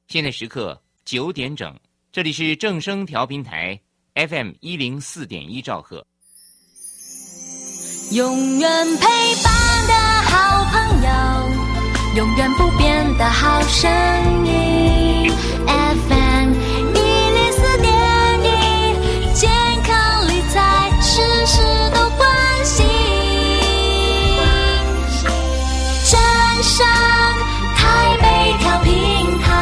现在时刻9点整，这里是正声调频台 FM104.1兆赫。 永远陪伴的好朋友，永远不变的好声音 FM104.1，健康理财事事都关心，正声台北调频台。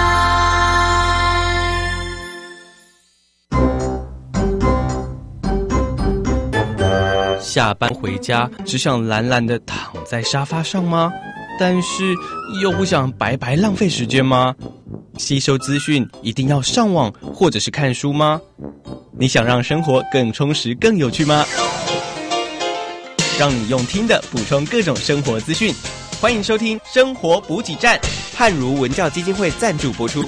下班回家只想懒懒地躺在沙发上吗？但是又不想白白浪费时间吗？吸收资讯一定要上网或者是看书吗？你想让生活更充实更有趣吗？让你用听的补充各种生活资讯，欢迎收听生活补给站，汉儒文教基金会赞助播出。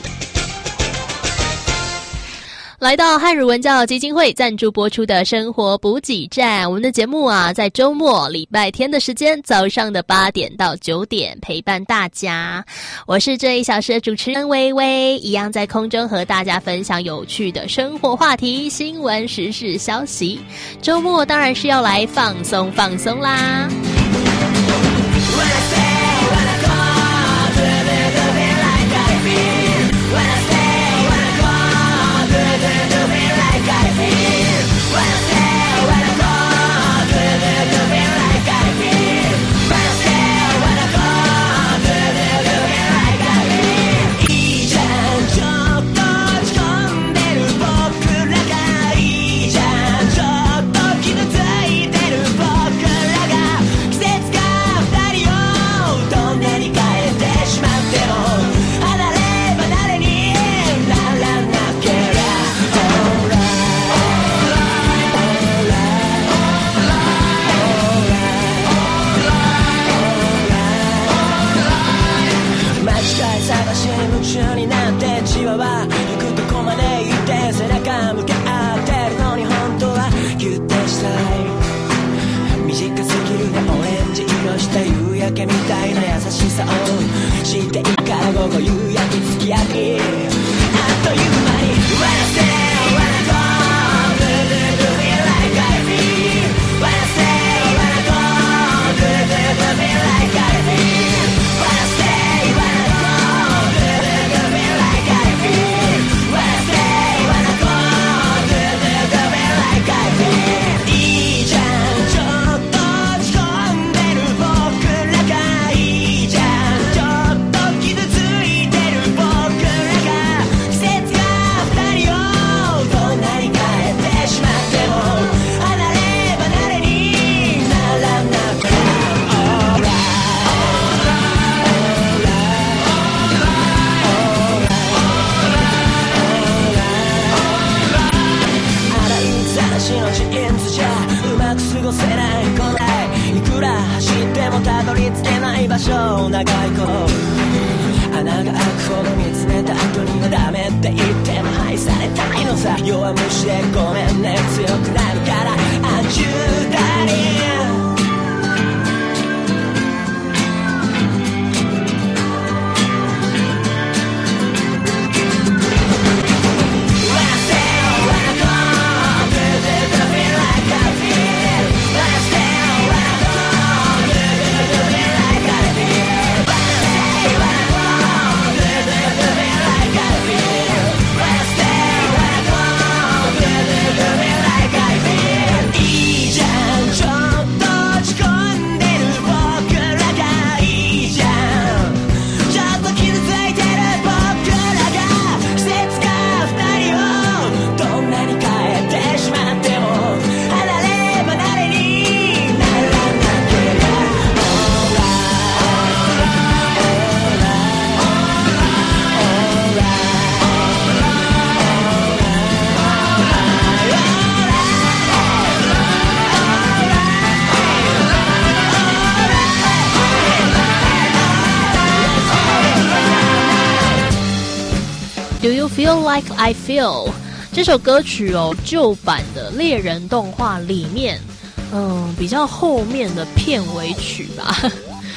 来到汉儒文教基金会赞助播出的生活补给站，我们的节目啊，在周末礼拜天的时间，早上的8点到9点陪伴大家。我是这1小时的主持人微微，一样在空中和大家分享有趣的生活话题、新闻时事消息。周末当然是要来放松放松啦。Do you feel like I feel？ 这首歌曲哦，旧版的猎人动画里面，比较后面的片尾曲吧。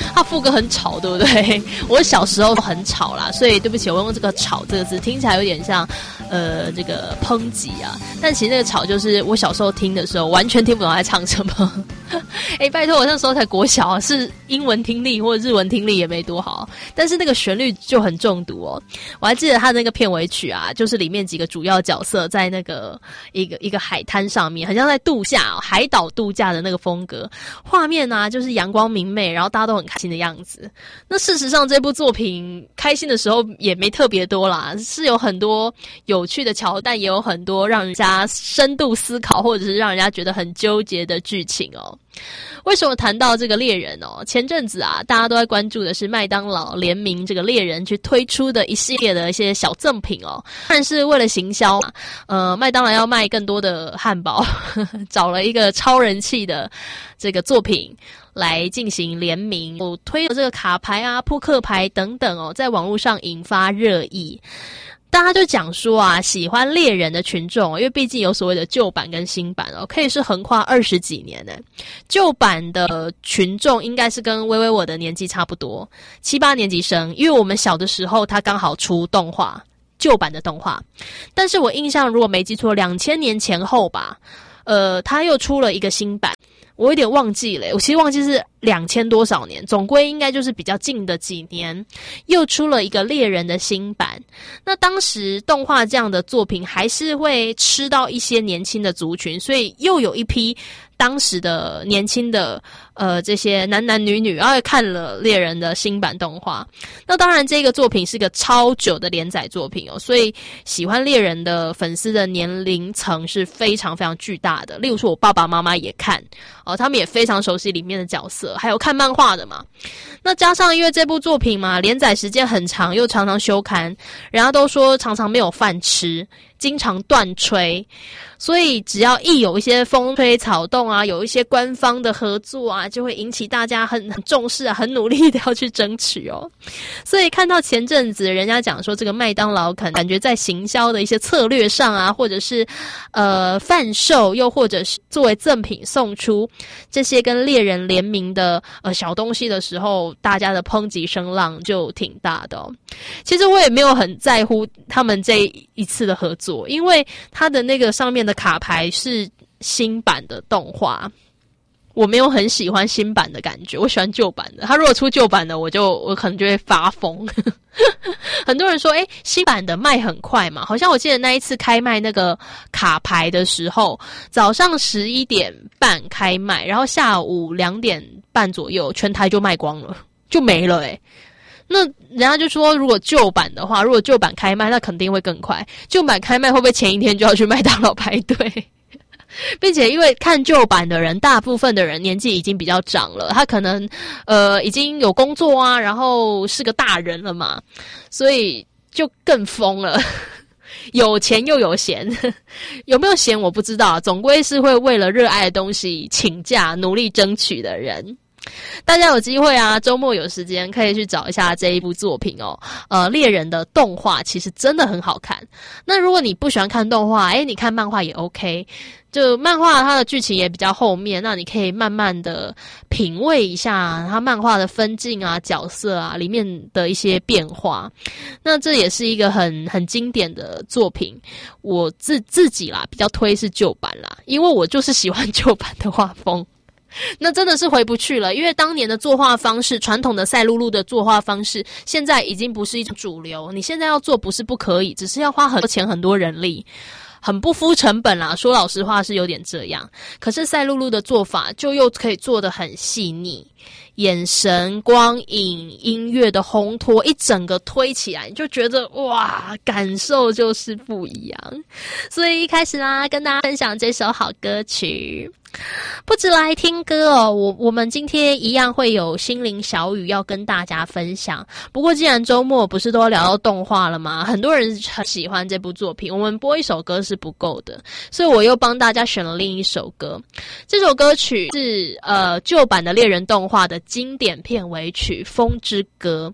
它副歌很吵，对不对？我小时候很吵啦，所以对不起，我用这个吵这个字听起来有点像这个抨击啊，但其实那个吵就是我小时候听的时候完全听不懂在唱什么。拜托，我那时候才国小啊，是英文听力或者日文听力也没多好，但是那个旋律就很中毒哦。我还记得他那个片尾曲啊，就是里面几个主要角色在那个一个海滩上面，很像在度假海岛度假的那个风格，画面啊就是阳光明媚，然后大家都很开心的样子。那事实上这部作品开心的时候也没特别多啦，是有很多有趣的桥段，也有很多让人家深度思考或者是让人家觉得很纠结的剧情哦。为什么谈到这个猎人哦？前阵子啊，大家都在关注的是麦当劳联名这个猎人去推出的一系列的一些小赠品哦。当然是为了行销麦当劳要卖更多的汉堡，找了一个超人气的这个作品来进行联名，推了这个卡牌啊、扑克牌等等哦，在网络上引发热议。大家就讲说啊，喜欢猎人的群众，因为毕竟有所谓的旧版跟新版哦，可以是横跨20几年呢。旧版的群众应该是跟微微我的年纪差不多，7、8年级生，因为我们小的时候他刚好出动画，旧版的动画。但是我印象如果没记错，2000年前后吧，他又出了一个新版。我有点忘记了，我其实忘记是2000多少年，总归应该就是比较近的几年，又出了一个猎人的新版。那当时动画这样的作品还是会吃到一些年轻的族群，所以又有一批当时的年轻的这些男男女女，然后也看了猎人的新版动画。那当然这个作品是个超久的连载作品哦，所以喜欢猎人的粉丝的年龄层是非常非常巨大的。例如说我爸爸妈妈也看他们也非常熟悉里面的角色，还有看漫画的嘛。那加上因为这部作品嘛，连载时间很长，又常常休刊，人家都说常常没有饭吃，经常断吹，所以只要一有一些风吹草动啊，有一些官方的合作啊，就会引起大家很重视啊，很努力的要去争取哦。所以看到前阵子人家讲说这个麦当劳可能感觉在行销的一些策略上啊，或者是贩售，又或者是作为赠品送出这些跟猎人联名的小东西的时候，大家的抨击声浪就挺大的哦。其实我也没有很在乎他们这一次的合作，因为它的那个上面的卡牌是新版的动画，我没有很喜欢新版的感觉，我喜欢旧版的。他如果出旧版的，我可能就会发疯。很多人说新版的卖很快嘛，好像我记得那一次开卖那个卡牌的时候，早上11点半开卖，然后下午2点半左右全台就卖光了，就没了那人家就说，如果旧版的话，如果旧版开卖，那肯定会更快。旧版开卖会不会前一天就要去麦当劳排队？并且因为看旧版的人，大部分的人年纪已经比较长了，他可能已经有工作啊，然后是个大人了嘛，所以就更疯了。有钱又有闲，有没有闲我不知道，总归是会为了热爱的东西请假努力争取的人。大家有机会啊，周末有时间可以去找一下这一部作品哦。猎人的动画其实真的很好看。那如果你不喜欢看动画，你看漫画也 OK。就漫画它的剧情也比较后面，那你可以慢慢的品味一下它漫画的分镜啊、角色啊里面的一些变化。那这也是一个很经典的作品。我自己啦比较推是旧版啦，因为我就是喜欢旧版的画风。那真的是回不去了，因为当年的作画方式，传统的赛璐璐的作画方式，现在已经不是一种主流。你现在要做不是不可以，只是要花很多钱、很多人力，很不敷成本啦。说老实话是有点这样，可是赛璐璐的做法就又可以做得很细腻，眼神、光影、音乐的烘托，一整个推起来，你就觉得哇，感受就是不一样。所以一开始啦，跟大家分享这首好歌曲。不止来听歌哦，我们今天一样会有心灵小语要跟大家分享。不过既然周末不是都要聊到动画了吗？很多人很喜欢这部作品，我们播一首歌是不够的，所以我又帮大家选了另一首歌。这首歌曲是旧版的猎人动画的经典片尾曲《风之歌》。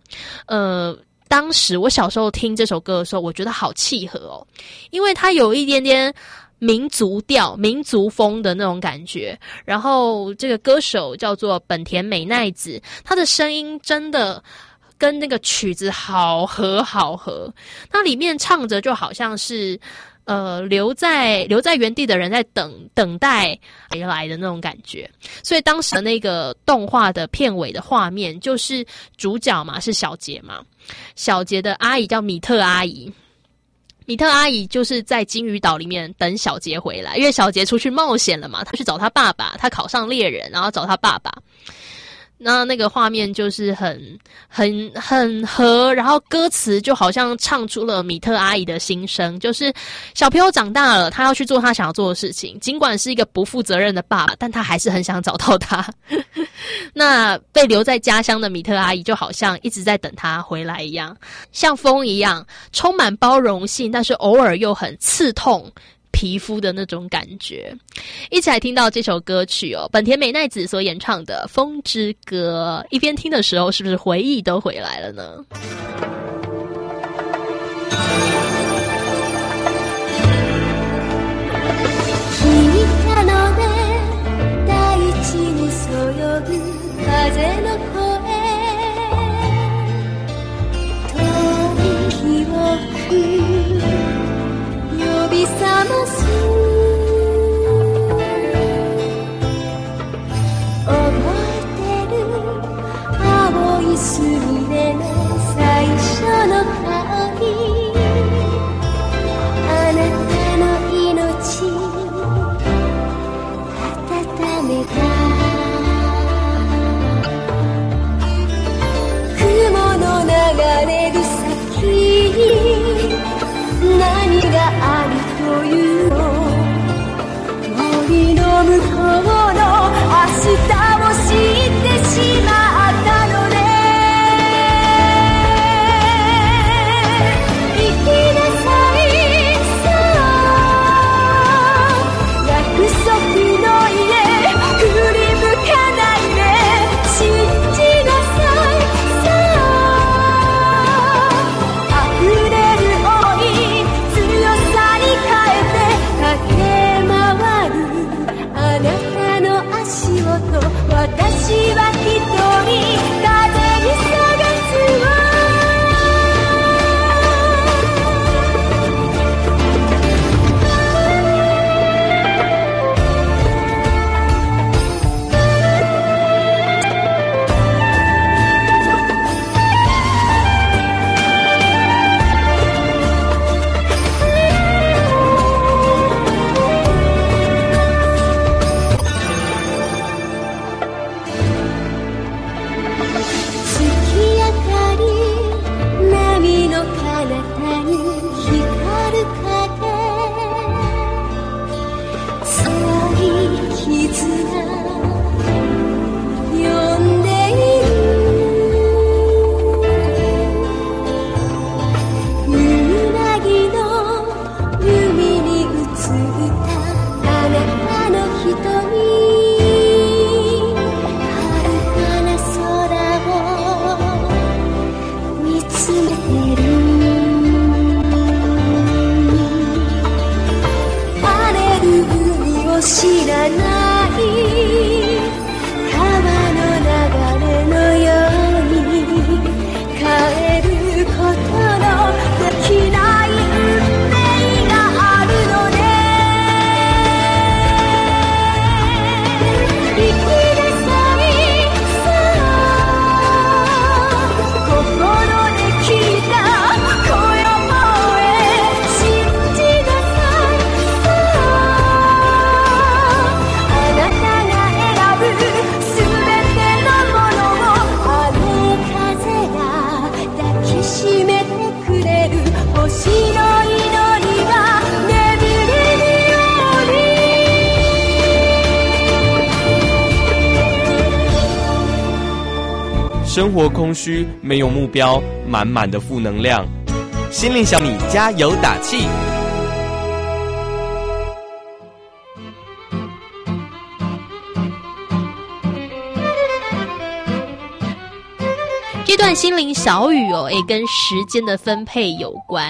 当时我小时候听这首歌的时候，我觉得好契合哦，因为它有一点点民族调、民族风的那种感觉。然后这个歌手叫做本田美奈子，她的声音真的跟那个曲子好合。那里面唱着就好像是留在原地的人在等待回来的那种感觉。所以当时的那个动画的片尾的画面，就是主角嘛是小杰嘛，小杰的阿姨叫米特阿姨。米特阿姨就是在金鱼岛里面等小杰回来，因为小杰出去冒险了嘛，他去找他爸爸，他考上猎人，然后找他爸爸。那个画面就是很合，然后歌词就好像唱出了米特阿姨的心声，就是小朋友长大了，他要去做他想要做的事情，尽管是一个不负责任的爸爸，但他还是很想找到他。那被留在家乡的米特阿姨就好像一直在等他回来一样，像风一样充满包容性，但是偶尔又很刺痛皮肤的那种感觉。一起来听到这首歌曲哦，本田美奈子所演唱的《风之歌》。一边听的时候，是不是回忆都回来了呢？ すみれの最初の香り、あなたの命温めた。雲の流れる先に何があるというの、森の向こうの明日を知ってしまったのね。私は一人風に探すわ。 生活空虚，没有目标，满满的负能量。心灵小米加油打气。 这段心灵小语哦，也跟时间的分配有关。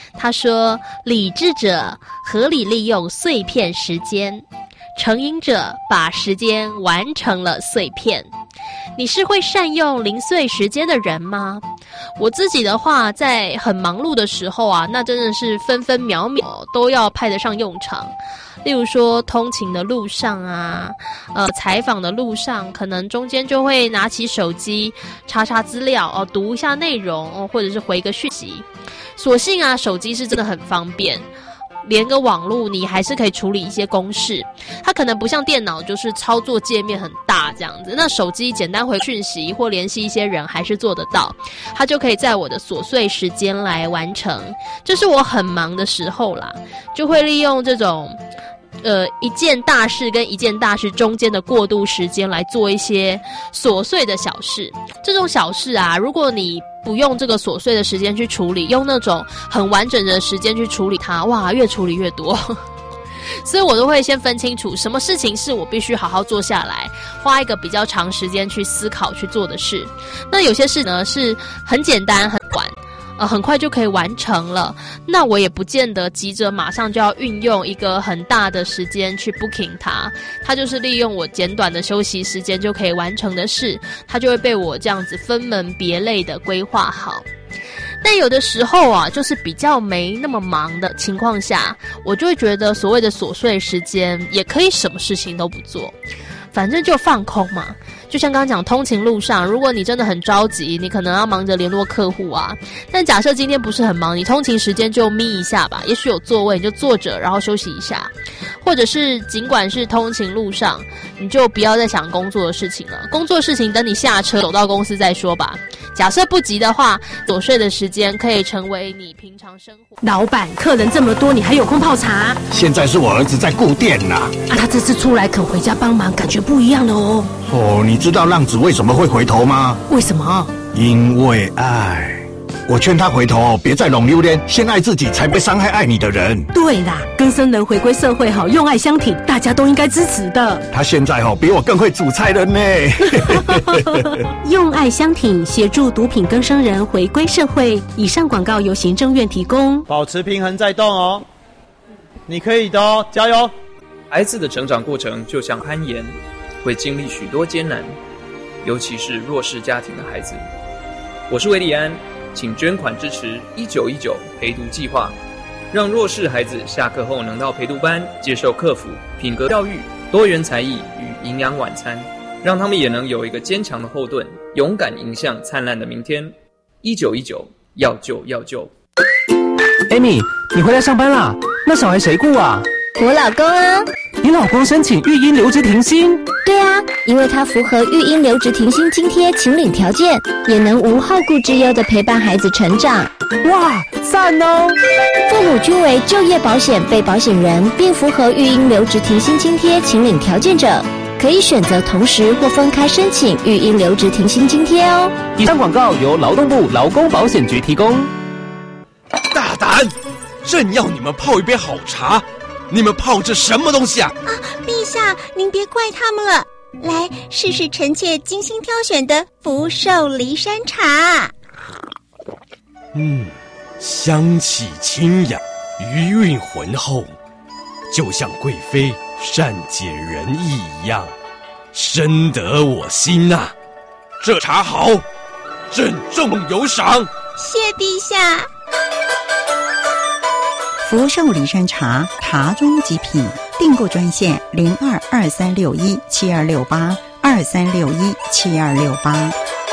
他说：理智者合理利用碎片时间，成瘾者把时间完成了碎片。你是会善用零碎时间的人吗？我自己的话，在很忙碌的时候啊，那真的是分分秒秒都要派得上用场。例如说通勤的路上啊，采访的路上，可能中间就会拿起手机查查资料读一下内容或者是回个讯息。所幸啊，手机是真的很方便，连个网络你还是可以处理一些公式。它可能不像电脑，就是操作界面很大这样子。那手机简单回讯息或联系一些人还是做得到，它就可以在我的琐碎时间来完成。就是我很忙的时候啦，就会利用这种一件大事跟一件大事中间的过渡时间来做一些琐碎的小事。这种小事啊，如果你不用这个琐碎的时间去处理，用那种很完整的时间去处理它，哇，越处理越多。所以我都会先分清楚什么事情是我必须好好做下来，花一个比较长时间去思考去做的事。那有些事呢是很简单很短，很快就可以完成了，那我也不见得急着马上就要运用一个很大的时间去 booking 它就是利用我简短的休息时间就可以完成的事，它就会被我这样子分门别类的规划好。但有的时候啊，就是比较没那么忙的情况下，我就会觉得所谓的琐碎时间也可以什么事情都不做，反正就放空嘛。就像刚刚讲通勤路上，如果你真的很着急，你可能要忙着联络客户啊。但假设今天不是很忙，你通勤时间就眯一下吧，也许有座位你就坐着然后休息一下。或者是尽管是通勤路上，你就不要再想工作的事情了，工作事情等你下车走到公司再说吧。假设不急的话，琐碎的时间可以成为你平常生活。 老板，客人这么多，你还有空泡茶？ 现在是我儿子在顾店啦。 他这次出来肯回家帮忙，感觉不一样了哦。 你知道浪子为什么会回头吗？ 为什么？ 因为爱。我劝他回头别再弄榴莲，先爱自己，才不会伤害爱你的人。 对啦，更生人回归社会用爱相挺，大家都应该支持的。 他现在比我更会煮菜了呢。 用爱相挺，协助毒品更生人回归社会。以上广告由行政院提供。 保持平衡再动哦，你可以的哦，加油！ 孩子的成长过程就像攀岩，会经历许多艰难，尤其是弱势家庭的孩子。我是韦礼安，请捐款支持1919陪读计划，让弱势孩子下课后能到陪读班接受课辅、品格教育、多元才艺与营养晚餐，让他们也能有一个坚强的后盾，勇敢迎向灿烂的明天。1919，要救要救。 Amy， 你回来上班啦？那小孩谁顾啊？ 我老公啊。 你老公申请育婴留职停薪？ 对啊，因为他符合育婴留职停薪津贴请领条件，也能无后顾之忧地陪伴孩子成长。 哇，赞哦！ 父母均为就业保险被保险人，并符合育婴留职停薪津贴请领条件者，可以选择同时或分开申请育婴留职停薪津贴哦。 以上广告由劳动部劳工保险局提供。 大胆！正要你们泡一杯好茶，你们泡这什么东西啊？ 陛下，您别怪他们了。来，试试臣妾精心挑选的福寿梨山茶。 香气清雅，余韵浑厚，就像贵妃善解人意一样，深得我心啊！这茶好，朕重有赏。 谢陛下。 福寿梨山茶，茶中极品。订购专线0223617268，23617268。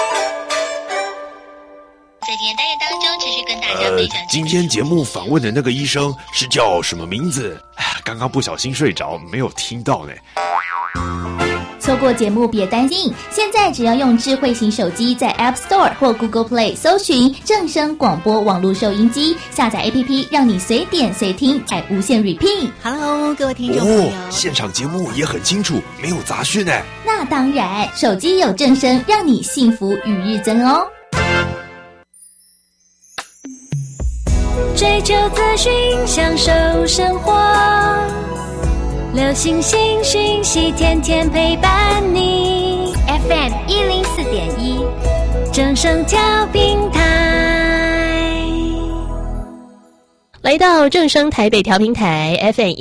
在今天单元当中，持续跟大家分享。 今天节目访问的那个医生是叫什么名字？刚刚不小心睡着，没有听到呢。 错过节目别担心，现在只要用智慧型手机在 App Store 或 Google Play 搜寻正声广播网络收音机，下载 APP 让你随点随听，还无限 repeat。Hello， 各位听众朋友， 现场节目也很清楚，没有杂讯呢。 那当然，手机有正声，让你幸福与日增哦。 追求资讯，享受生活。流行新讯息，天天陪伴你。 FM 104.1， 正声调频台。 来到正声台北调频台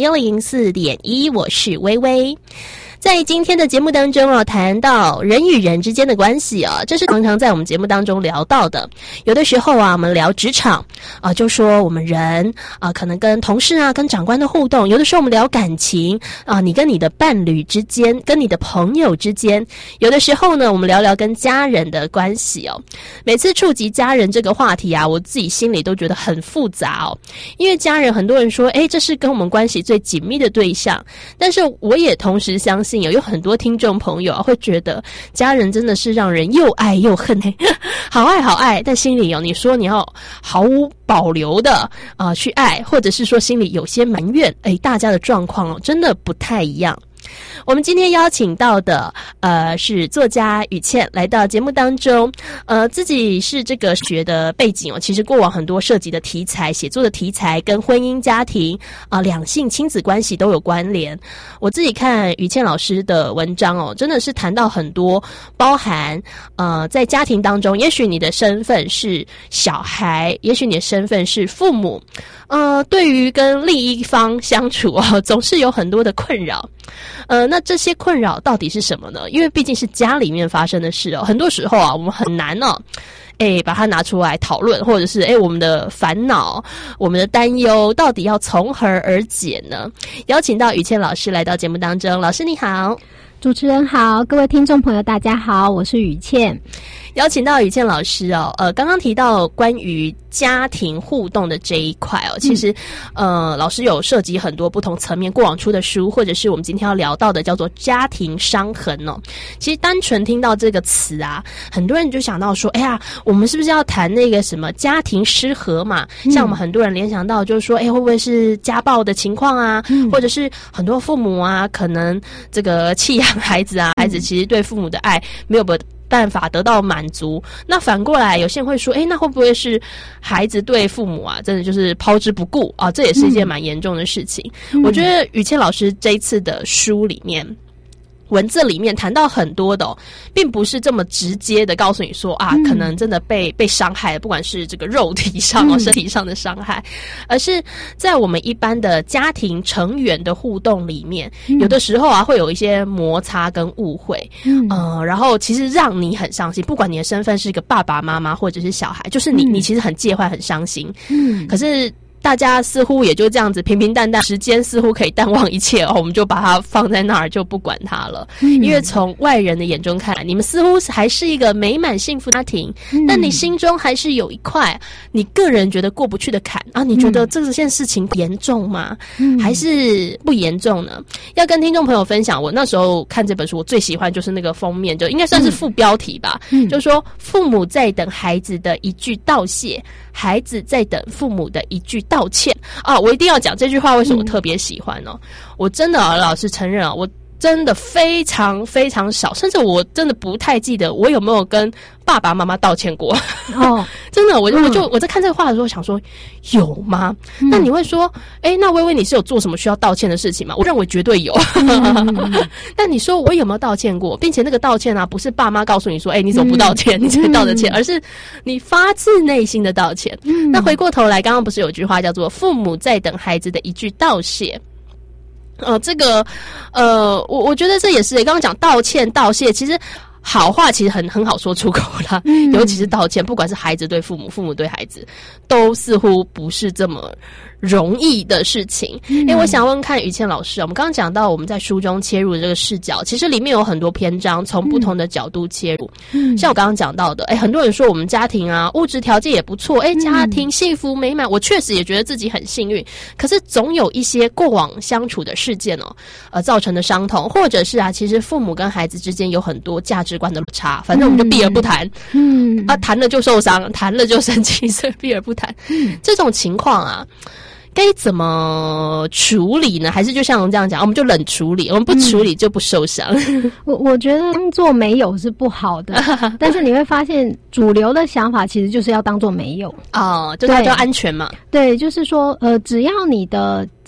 FM104.1， 我是微微。在今天的节目当中谈到人与人之间的关系这是常常在我们节目当中聊到的。有的时候我们聊职场就说我们人可能跟同事跟长官的互动，有的时候我们聊感情你跟你的伴侣之间，跟你的朋友之间，有的时候呢我们聊聊跟家人的关系每次触及家人这个话题我自己心里都觉得很复杂因为家人很多人说这是跟我们关系最紧密的对象，但是我也同时相信有很多听众朋友会觉得家人真的是让人又爱又恨好爱好爱，但心里你说你要毫无保留的去爱，或者是说心里有些埋怨，大家的状况真的不太一样。我们今天邀请到的是作家雨倩来到节目当中，自己是这个学的背景其实过往很多涉及的题材，写作的题材跟婚姻家庭两性亲子关系都有关联。我自己看雨倩老师的文章真的是谈到很多包含在家庭当中，也许你的身份是小孩，也许你的身份是父母，对于跟另一方相处总是有很多的困扰。那这些困扰到底是什么呢？因为毕竟是家里面发生的事很多时候我们很难把它拿出来讨论，或者是我们的烦恼，我们的担忧到底要从何而解呢？邀请到雨倩老师来到节目当中。老师你好。 主持人好，各位听众朋友大家好，我是雨倩。 邀请到雨倩老师刚刚提到关于家庭互动的这一块其实老师有涉及很多不同层面，过往出的书，或者是我们今天要聊到的叫做家庭伤痕其实单纯听到这个词很多人就想到说我们是不是要谈那个什么家庭失和嘛？像我们很多人联想到就是说会不会是家暴的情况或者是很多父母可能这个弃养孩子孩子其实对父母的爱没有办法得到满足。那反过来有些人会说那会不会是孩子对父母真的就是抛之不顾这也是一件蛮严重的事情。我觉得雨倩老师这一次的书里面文字里面谈到很多的并不是这么直接的告诉你说可能真的被伤害，不管是这个肉体上身体上的伤害，而是在我们一般的家庭成员的互动里面有的时候会有一些摩擦跟误会然后其实让你很伤心，不管你的身份是一个爸爸妈妈或者是小孩，就是你其实很介怀很伤心可是大家似乎也就这样子平平淡淡，时间似乎可以淡忘一切我们就把它放在那儿就不管它了因为从外人的眼中看来，你们似乎还是一个美满幸福家庭但你心中还是有一块你个人觉得过不去的坎你觉得这件事情严重吗还是不严重呢？要跟听众朋友分享，我那时候看这本书我最喜欢就是那个封面，就应该算是副标题吧就是说父母在等孩子的一句道谢，孩子在等父母的一句道歉我一定要讲这句话，为什么我特别喜欢我真的老实承认我真的非常非常少，甚至我真的不太记得我有没有跟爸爸妈妈道歉过真的我在看这个话的时候想说有吗那你会说那微微你是有做什么需要道歉的事情吗？我认为绝对有但你说我有没有道歉过，并且那个道歉不是爸妈告诉你说你怎么不道歉你才道的歉而是你发自内心的道歉那回过头来，刚刚不是有句话叫做父母在等孩子的一句道谢这个我觉得这也是刚刚讲道歉道谢，其实好话其实很好说出口啦尤其是道歉，不管是孩子对父母，父母对孩子，都似乎不是这么容易的事情我想问看雨倩老师我们刚刚讲到我们在书中切入的这个视角，其实里面有很多篇章从不同的角度切入像我刚刚讲到的很多人说我们家庭物质条件也不错家庭幸福美满，我确实也觉得自己很幸运，可是总有一些过往相处的事件造成的伤痛，或者是其实父母跟孩子之间有很多价值观的落差，反正我们就避而不谈谈了就受伤，谈了就生气，所以避而不谈这种情况该怎么处理呢？还是就像我们这样讲，我们就冷处理，我们不处理就不受伤我觉得当作没有是不好的但是你会发现主流的想法其实就是要当作没有就它叫安全嘛。 对，就是说只要你的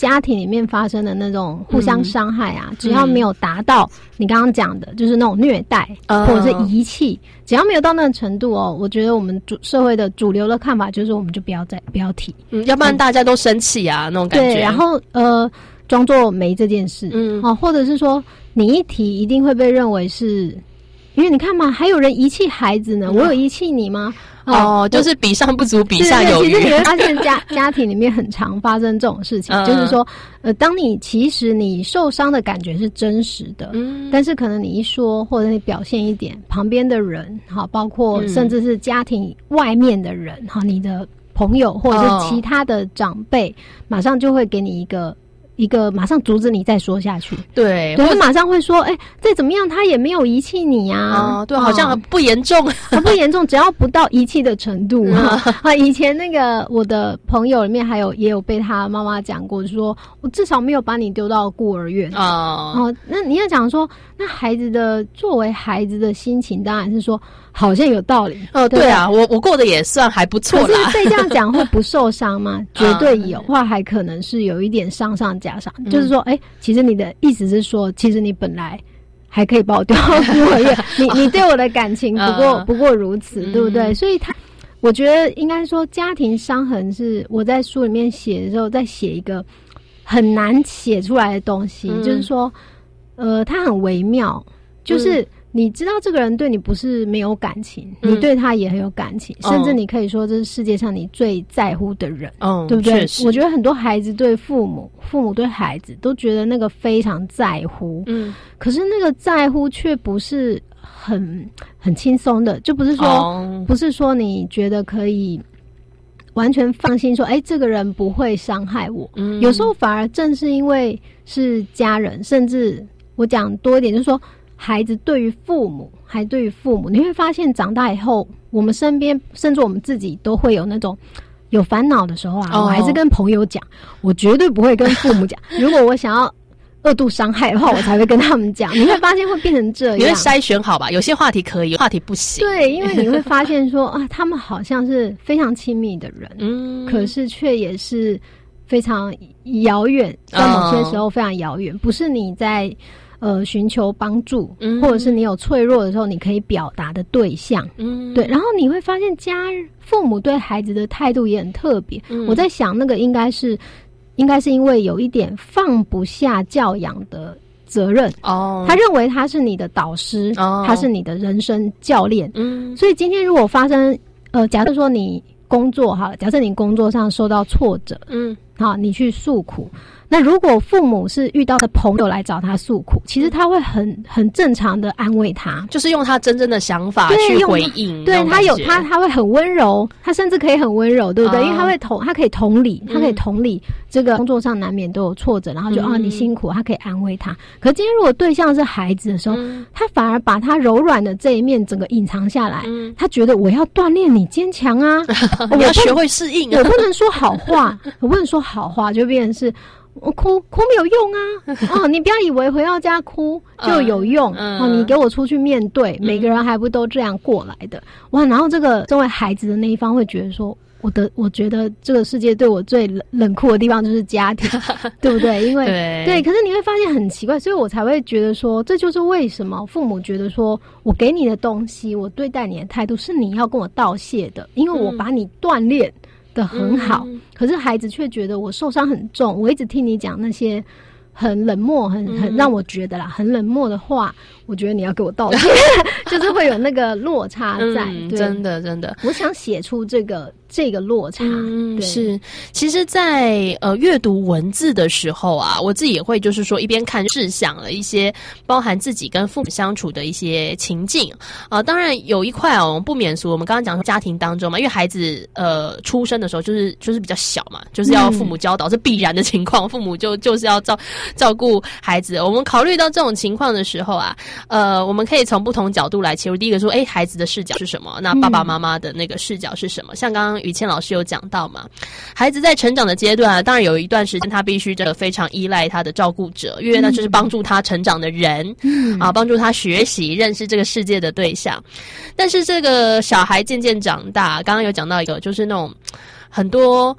家庭里面发生的那种互相伤害啊，只要没有达到你刚刚讲的，就是那种虐待或者是遗弃，只要没有到那个程度哦，我觉得我们社会的主流的看法就是我们就不要提， 要不然大家都生气啊那种感觉。 对，然后装作没这件事，或者是说你一提一定会被认为是，因为你看嘛，还有人遗弃孩子呢，我有遗弃你吗？ 就是比上不足，比下有余。 其实你会发现家庭里面很常发生这种事情，就是说，当其实你受伤的感觉是真实的，但是可能你一说或者你表现一点，旁边的人，好，包括甚至是家庭外面的人，好，你的朋友或者是其他的长辈，马上就会给你一个马上阻止你再说下去， 对， 我马上会说，再怎么样他也没有遗弃你啊， 对，好像不严重， 不严重，只要不到遗弃的程度以前那个我的朋友里面也有被他妈妈讲过，说我至少没有把你丢到孤儿院那你要讲说，那作为孩子的心情，当然是说好像有道理对啊，我过得也算还不错啦。 可是被这样讲会不受伤吗？绝对有，或还可能是有一点上加上，就是说，其实你的意思是说，其实你本来还可以把我丢到孤儿院，你对我的感情不过如此，对不对？所以我觉得应该说，家庭伤痕是我在书里面写的时候，在写一个很难写出来的东西，就是说，它很微妙，就是你知道这个人对你不是没有感情，你对他也很有感情，甚至你可以说这是世界上你最在乎的人，对不对？我觉得很多孩子对父母对孩子都觉得那个非常在乎，可是那个在乎却不是很轻松的，就不是说你觉得可以完全放心说，这个人不会伤害我，有时候反而正是因为是家人，甚至我讲多一点，就是说孩子对于父母，你会发现长大以后，我们身边甚至我们自己都会有那种有烦恼的时候我还是跟朋友讲，我绝对不会跟父母讲。如果我想要2度伤害的话，我才会跟他们讲。你会发现会变成这样， 你会筛选好吧？有些话题可以，有话题不行。 对，因为你会发现说他们好像是非常亲密的人，可是却也是非常遥远，在某些时候非常遥远，不是你在寻求帮助，或者是你有脆弱的时候你可以表达的对象，对。然后你会发现父母对孩子的态度也很特别，我在想那个应该是因为有一点放不下教养的责任他认为他是你的导师，他是你的人生教练，所以今天如果发生假设说你工作假设你工作上受到挫折，你去诉苦，那如果父母是遇到的朋友来找他诉苦，其实他会很正常的安慰他， 就是用他真正的想法去回应， 对，他会很温柔，他甚至可以很温柔，对不对？因为他可以同理，这个工作上难免都有挫折，然后就你辛苦，他可以安慰他。可是今天如果对象是孩子的时候，他反而把他柔软的这一面整个隐藏下来，他觉得我要锻炼你坚强啊， 你要学会适应啊， 我不能说好话，就变成是我哭没有用啊！你不要以为回到家哭就有用你给我出去面对，每个人还不都这样过来的哇！然后这个作为孩子的那一方会觉得说，我觉得这个世界对我最冷酷的地方就是家庭，对不对？因为对，可是你会发现很奇怪，所以我才会觉得说，这就是为什么父母觉得说我给你的东西，我对待你的态度是你要跟我道谢的，因为我把你锻炼的很好，可是孩子却觉得我受伤很重，我一直听你讲那些很冷漠很让我觉得很冷漠的话，我觉得你要给我道歉就是会有那个落差在，对， 真的我想写出这个落差， 是。其实在阅读文字的时候我自己也会就是说一边看试想了一些包含自己跟父母相处的一些情境当然有一块我们不免俗，我们刚刚讲说家庭当中嘛，因为孩子出生的时候就是比较小嘛，就是要父母教导是必然的情况，父母就是要照顾孩子。我们考虑到这种情况的时候我们可以从不同角度来切入。第一个说孩子的视角是什么，那爸爸妈妈的那个视角是什么，像刚刚于倩老师有讲到嘛，孩子在成长的阶段当然有一段时间他必须非常依赖他的照顾者，因为那就是帮助他成长的人帮助他学习认识这个世界的对象。但是这个小孩渐渐长大，刚刚有讲到一个就是那种很多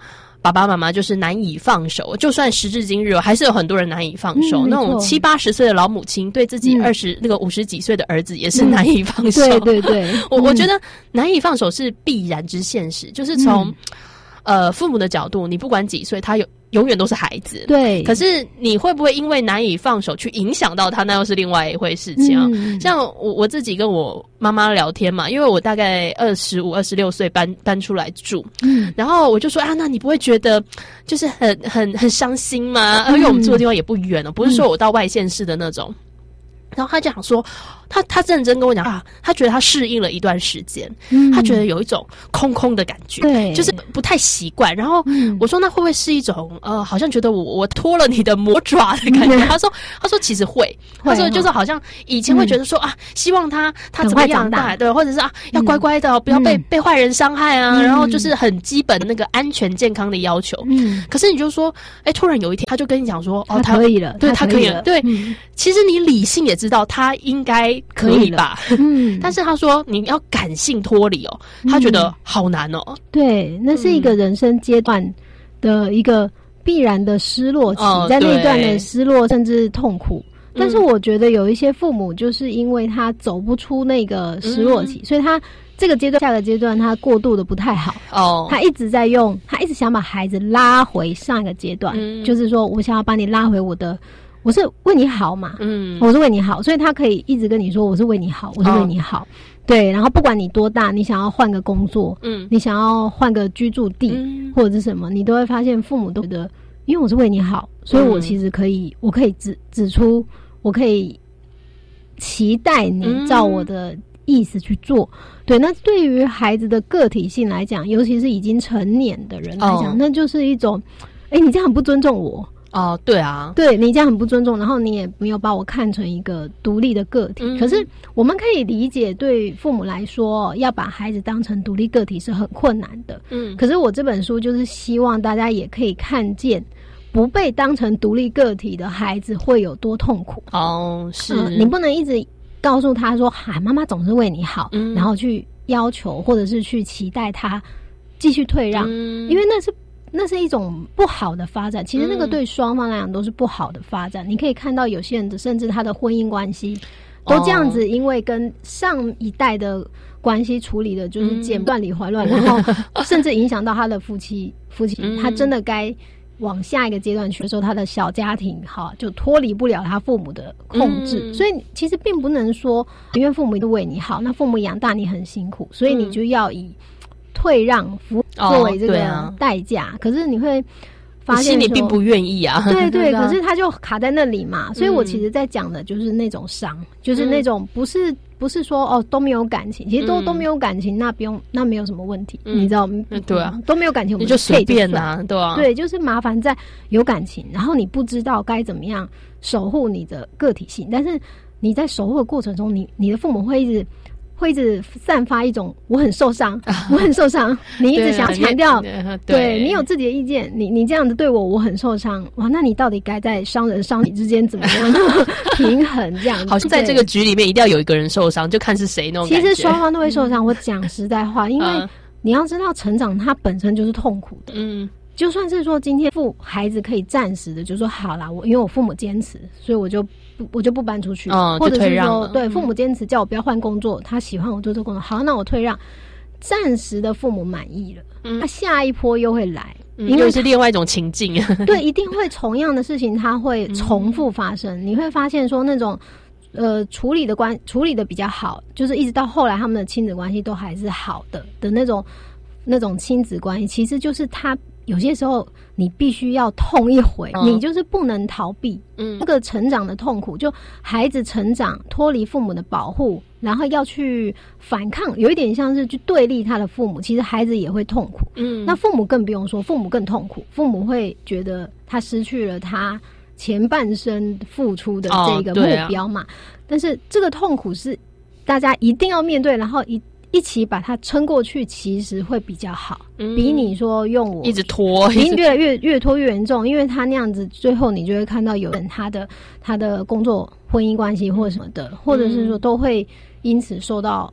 爸爸妈妈就是难以放手，就算时至今日还是有很多人难以放手。那种70、80岁的老母亲对自己50几岁的儿子也是难以放手。 对对， 我觉得难以放手是必然之现实，就是从父母的角度，你不管几岁，他永远都是孩子。 对。可是你会不会因为难以放手去影响到他，那又是另外一回事情啊。像我自己跟我妈妈聊天嘛，因为我大概25、26岁搬出来住，然后我就说啊，那你不会觉得就是很伤心吗？因为我们住的地方也不远哦，不是说我到外县市的那种。然后他就想说，他认真跟我讲啊，他觉得他适应了一段时间，他觉得有一种空空的感觉，对，就是不太习惯。然后我说那会不会是一种好像觉得我拖了你的魔爪的感觉？他说其实会，他说就是好像以前会觉得说啊，希望他怎么样大，对，或者是啊要乖乖的，不要被坏人伤害啊，然后就是很基本那个安全健康的要求。可是你就说，突然有一天他就跟你讲说，哦， 他可以了， 对，他可以了，对。其实你理性也知道他应该可以吧，但是他说你要感性脱离哦，他觉得好难哦。 对，那是一个人生阶段的一个必然的失落期，在那一段的失落甚至痛苦。但是我觉得有一些父母就是因为他走不出那个失落期，所以他这个阶段下个阶段他过渡的不太好哦，他一直想把孩子拉回上一个阶段，就是说我想要把你拉回我是为你好嘛，我是为你好，所以他可以一直跟你说我是为你好，我是为你好，对，然后不管你多大，你想要换个工作，你想要换个居住地，或者是什么，你都会发现父母都觉得，因为我是为你好，所以我其实我可以指出，我可以期待你照我的意思去做。对，那对于孩子的个体性来讲，尤其是已经成年的人来讲，那就是一种，你这样很不尊重我。 哦，对啊， 对，你这样很不尊重，然后你也没有把我看成一个独立的个体。可是我们可以理解，对父母来说，要把孩子当成独立个体是很困难的。可是我这本书就是希望大家也可以看见，不被当成独立个体的孩子会有多痛苦。 哦，是， 你不能一直告诉他说，妈妈总是为你好，然后去要求或者是去期待他继续退让，因为那是一种不好的发展，其实那个对双方来讲都是不好的发展。你可以看到有些人甚至他的婚姻关系都这样子，因为跟上一代的关系处理的就是剪断理还乱，然后甚至影响到他的夫妻，他真的该往下一个阶段去的时候，他的小家庭就脱离不了他父母的控制。所以其实并不能说因为父母都为你好，那父母养大你很辛苦，所以你就要以退让作为这个代价，可是你会发现心里并不愿意啊。 对对，可是他就卡在那里嘛。所以我其实在讲的就是那种伤，就是那种不是说都没有感情，其实都没有感情，那没有什么问题，你知道？ 对啊， 都没有感情， 你就随便啊，对啊， 对，就是麻烦在有感情，然后你不知道该怎么样守护你的个体性，但是你在守护的过程中，你的父母会一直散发一种我很受伤，我很受伤，你一直想强调，对你有自己的意见，你这样子对我很受伤，哇，那你到底该在伤人伤己之间怎么样平衡这样子？ 好像在这个局里面一定要有一个人受伤，就看是谁那种感觉。 其实双方都会受伤。我讲实在话，因为你要知道成长它本身就是痛苦的。就算是说今天孩子可以暂时的就说好啦，因为我父母坚持，所以我就不搬出去，或者是说对父母坚持叫我不要换工作，他喜欢我做这个工作，好，那我退让，暂时的父母满意了，那下一波又会来， 因为是另外一种情境。 对，一定会同样的事情它会重复发生。你会发现说那种处理的比较好，就是一直到后来他们的亲子关系都还是好的那种亲子关系，其实就是他有些时候你必须要痛一回，你就是不能逃避那个成长的痛苦。就孩子成长脱离父母的保护，然后要去反抗，有一点像是去对立他的父母，其实孩子也会痛苦。那父母更不用说，父母更痛苦，父母会觉得他失去了他前半生付出的这个目标嘛。但是这个痛苦是大家一定要面对，然后一起把它撑过去，其实会比较好，比你说用我一直拖， 比你越拖越严重，因为他那样子，最后你就会看到有人他的工作、婚姻关系或什么的，或者是说都会因此受到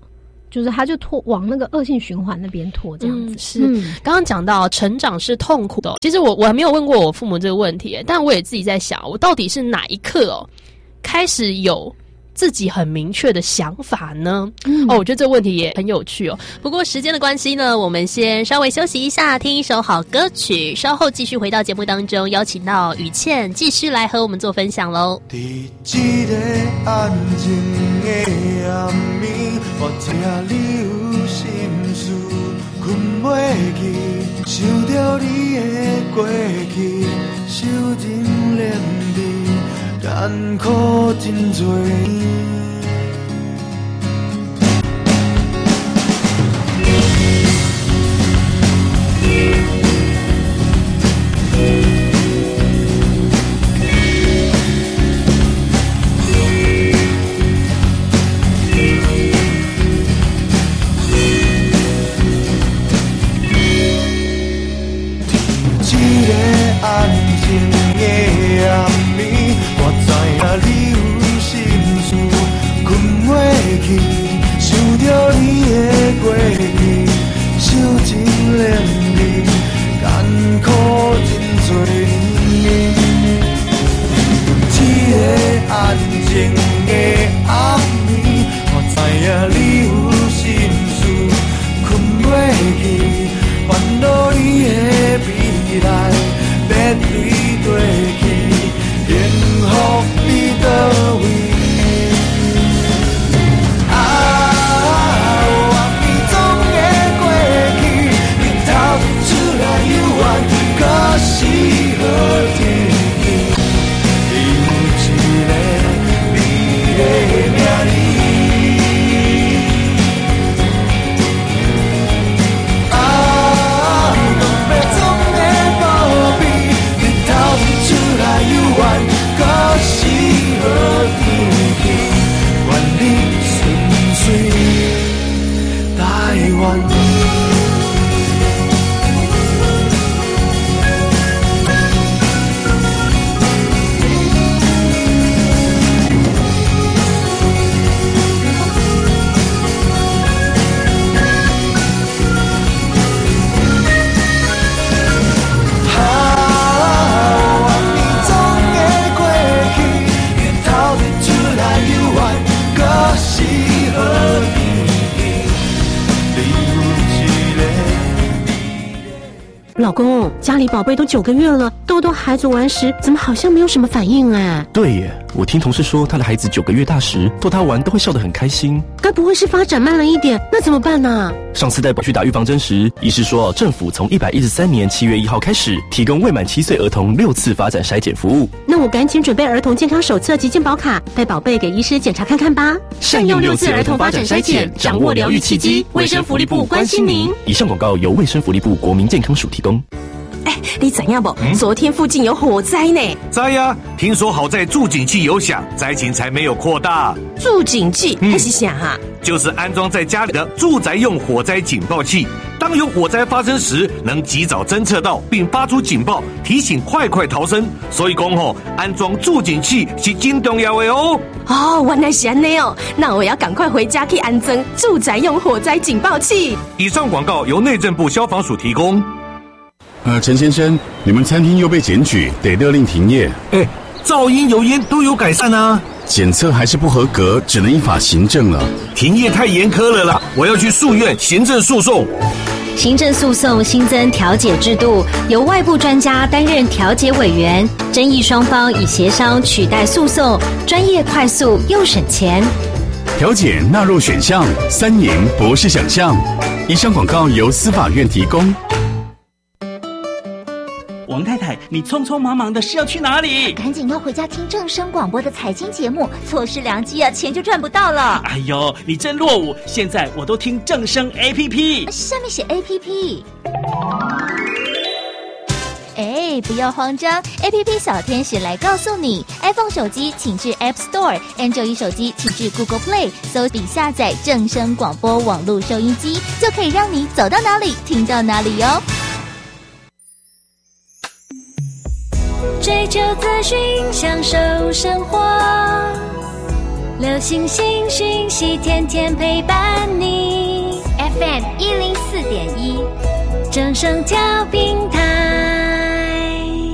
就是他就往那个恶性循环那边拖这样子。 是，刚刚讲到成长是痛苦的，其实我还没有问过我父母这个问题，但我也自己在想，我到底是哪一刻开始有自己很明确的想法呢？我觉得这个问题也很有趣哦。不过时间的关系呢，我们先稍微休息一下，听一首好歌曲，稍后继续回到节目当中，邀请到雨倩继续来和我们做分享咯。 在这个安静的夜暝，我听你有心事，困袂去，想着你的过去，受尽连累，艰苦真多年。安静的夜暝，我知影你有心事，困袂去，想着你的过去，受尽连累，艰苦真多年。这个安静的暗暝，我知影你有心事，困袂去，烦恼你的未来。要对对去，幸福伫倒位？往日总会过去，日头出来犹原，可是好天气。有一个你的名字。可是好天气，愿你顺遂台湾。 老公，家里宝贝都9个月了，豆豆孩子玩时怎么好像没有什么反应啊？ 对耶，我听同事说他的孩子9个月大时逗他玩都会笑得很开心。 该不会是发展慢了一点？那怎么办呢？ 上次带宝去打预防针时，医师说政府从113年7月1号开始提供未满7岁儿童6次发展筛检服务。 那我赶紧准备儿童健康手册及健保卡，带宝贝给医师检查看看吧。 善用6次儿童发展筛检，掌握疗愈契机。卫生福利部关心您。以上广告由卫生福利部国民健康署提供。 你知影不？昨天附近有火灾呢。 知呀，听说好在助警器有响，灾情才没有扩大。 助警器那是啥啊？ 就是安装在家里的住宅用火灾警报器，当有火灾发生时，能及早侦测到并发出警报，提醒快逃生。所以讲安装助警器是真重要的哦。 原来是安内哦，那我要赶快回家去安装住宅用火灾警报器。 以上广告由内政部消防署提供。 陈先生，你们餐厅又被检举，得勒令停业。 噪音、油烟都有改善啊。 检测还是不合格，只能依法行政了。 停业太严苛了啦，我要去诉愿行政诉讼。 行政诉讼新增调解制度，由外部专家担任调解委员，争议双方以协商取代诉讼，专业、快速又省钱。 调解纳入选项，3赢不是想象。以上广告由司法院提供。 王太太，你匆匆忙忙的是要去哪里？ 赶紧要回家听正声广播的财经节目，错失良机啊，钱就赚不到了。 哎呦，你真落伍！现在我都听正声 APP， 下面写 APP。不要慌张 ，APP 小天使来告诉你 ，iPhone 手机请至 App Store，Android 手机请至 Google Play， 搜并下载正声广播网络收音机，就可以让你走到哪里听到哪里哟。 追求资讯，享受生活，流行新讯息，天天陪伴你。 104.1，正声调频台。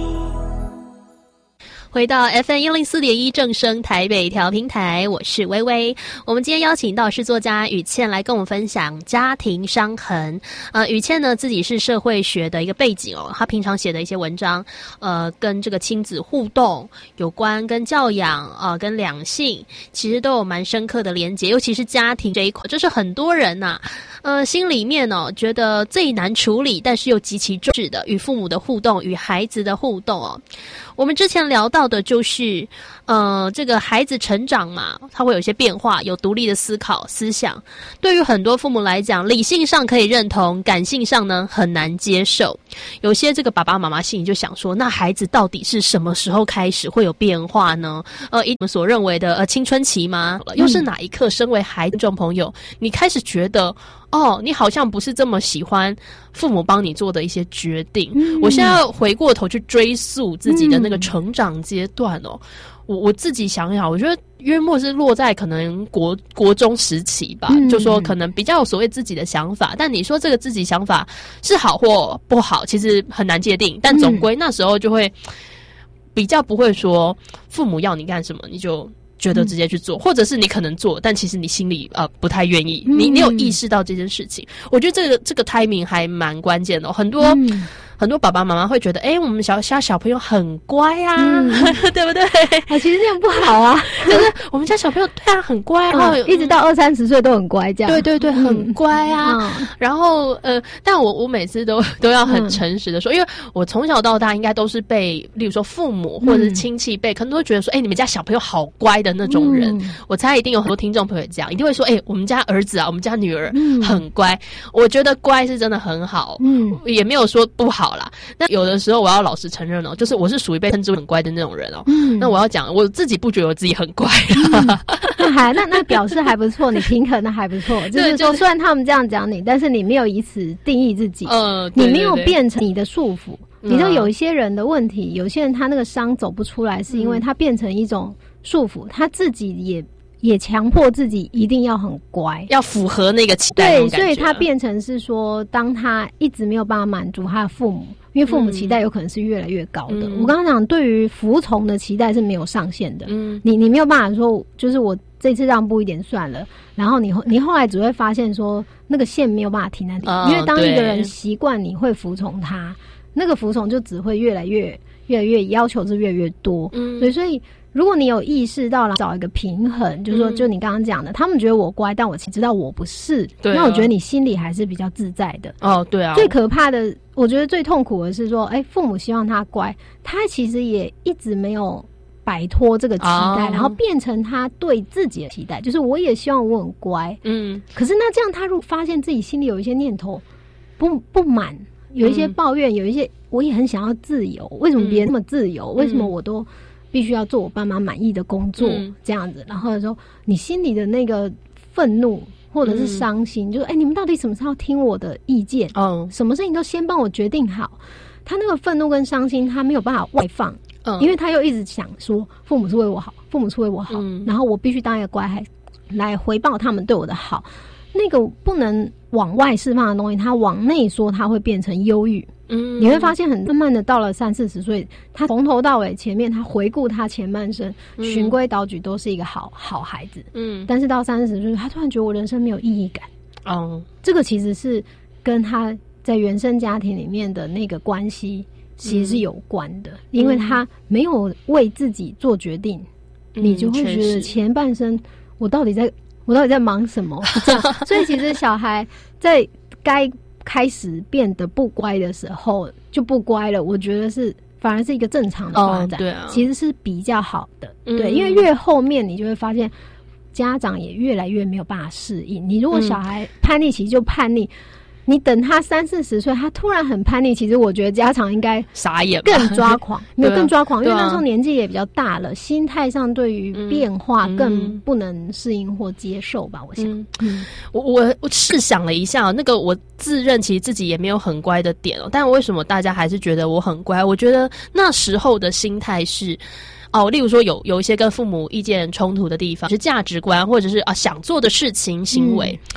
回到 FM104.1 正声台北调频台，我是微微。我们今天邀请到是作家雨倩来跟我们分享家庭伤痕。雨倩呢自己是社会学的一个背景哦，她平常写的一些文章，跟这个亲子互动有关，跟教养跟两性，其实都有蛮深刻的连结，尤其是家庭这一块，这是很多人呐，心里面觉得最难处理，但是又极其重视的与父母的互动，与孩子的互动哦。我们之前聊到的就是这个孩子成长嘛，他会有一些变化，有独立的思考思想，对于很多父母来讲，理性上可以认同，感性上呢很难接受。有些这个爸爸妈妈心里就想说，那孩子到底是什么时候开始会有变化呢？以我们所认为的青春期吗？又是哪一刻身为孩子众朋友，你开始觉得你好像不是这么喜欢父母帮你做的一些决定。我现在回过头去追溯自己的那个成长阶段我自己想想，我觉得约莫是落在可能国中时期吧，就说可能比较有所谓自己的想法，但你说这个自己想法是好或不好，其实很难界定，但总归那时候就会比较不会说父母要你干什么你就觉得直接去做，或者是你可能做，但其实你心里不太愿意，你有意识到这件事情。我觉得这个 timing 还蛮关键的很多爸爸妈妈会觉得，我们家小朋友很乖啊，对不对？ 其实那样不好啊， 就是我们家小朋友对啊很乖啊， 一直到20-30岁都很乖这样。 对对对，很乖啊。然后但我每次都要很诚实的说，因为我从小到大应该都是被，例如说父母或者是亲戚辈，可能都会觉得说，你们家小朋友好乖的那种人。我猜一定有很多听众朋友这样，一定会说，我们家儿子啊，我们家女儿很乖。我觉得乖是真的很好，也没有说不好啦。那有的时候我要老实承认就是我是属于被称之为很乖的那种人那我要讲，我自己不觉得我自己很乖那表示还不错，你平衡的还不错。就是说，虽然他们这样讲你，但是你没有以此定义自己，你没有变成你的束缚。你知道有一些人的问题，有些人他那个伤走不出来，是因为他变成一种束缚，他自己也强迫自己一定要很乖， 要符合那个期待。 对，所以他变成是说，当他一直没有办法满足他的父母，因为父母期待有可能是越来越高的。我刚刚讲，对于服从的期待是没有上限的。你没有办法说，就是我这次让步一点算了，然后你后来只会发现说，那个线没有办法停在底，因为当一个人习惯你会服从他，那个服从就只会越来越要求是越来越多。所以如果你有意识到了找一个平衡，就是说，就你刚刚讲的，他们觉得我乖，但我其实知道我不是，那我觉得你心里还是比较自在的。 对啊。 最可怕的，我觉得最痛苦的是说，父母希望他乖，他其实也一直没有摆脱这个期待，然后变成他对自己的期待，就是我也希望我很乖。可是那这样，他如果发现自己心里有一些念头不满，有一些抱怨，有一些我也很想要自由，为什么别人那么自由？为什么我都必须要做我爸妈满意的工作，这样子？然后说你心里的那个愤怒或者是伤心，就是你们到底什么时候听我的意见？什么事情都先帮我决定好。他那个愤怒跟伤心，他没有办法外放，因为他又一直想说父母是为我好，父母是为我好，然后我必须当一个乖孩子来回报他们对我的好。那个不能往外释放的东西，他往内说，他会变成忧郁。你会发现很慢慢的到了30-40岁，他从头到尾前面他回顾他前半生，循规蹈矩都是一个好孩子。但是到30-40岁，他突然觉得我人生没有意义感。这个其实是跟他在原生家庭里面的那个关系其实是有关的，因为他没有为自己做决定，你就会觉得前半生我到底在忙什么？这样，所以其实小孩在该开始变得不乖的时候就不乖了，我觉得反而是一个正常的发展，其实是比较好的。对，因为越后面你就会发现家长也越来越没有办法适应。你如果小孩叛逆期就叛逆，你等他30-40岁，他突然很叛逆，其实我觉得家长应该傻眼， 更抓狂，没有更抓狂，因为那时候年纪也比较大了，心态上对于变化更不能适应或接受吧。我想， 我试想了一下，那个我自认其实自己也没有很乖的点但为什么大家还是觉得我很乖？我觉得那时候的心态是。例如说有一些跟父母意见冲突的地方，是价值观或者是想做的事情行为。